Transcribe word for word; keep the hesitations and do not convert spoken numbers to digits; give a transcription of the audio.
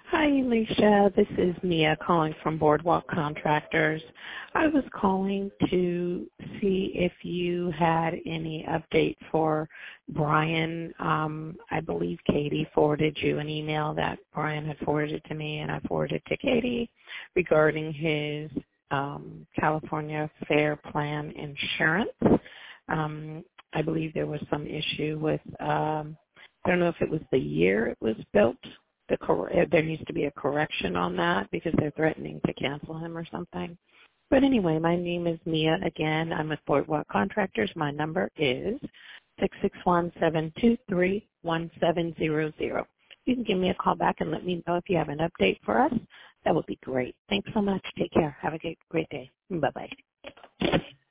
Hi, Alicia. This is Mia calling from Boardwalk Contractors. I was calling to see if you had any update for Brian. Um, I believe Katie forwarded you an email that Brian had forwarded to me, and I forwarded to Katie regarding his um, California Fair Plan insurance. Um, I believe there was some issue with, um, I don't know if it was the year it was built. The cor- there needs to be a correction on that because they're threatening to cancel him or something. But anyway, my name is Mia. Again, I'm with Boardwalk Contractors. My number is six six one, seven two three, one seven zero zero. You can give me a call back and let me know if you have an update for us. That would be great. Thanks so much. Take care. Have a great, great day. Bye-bye.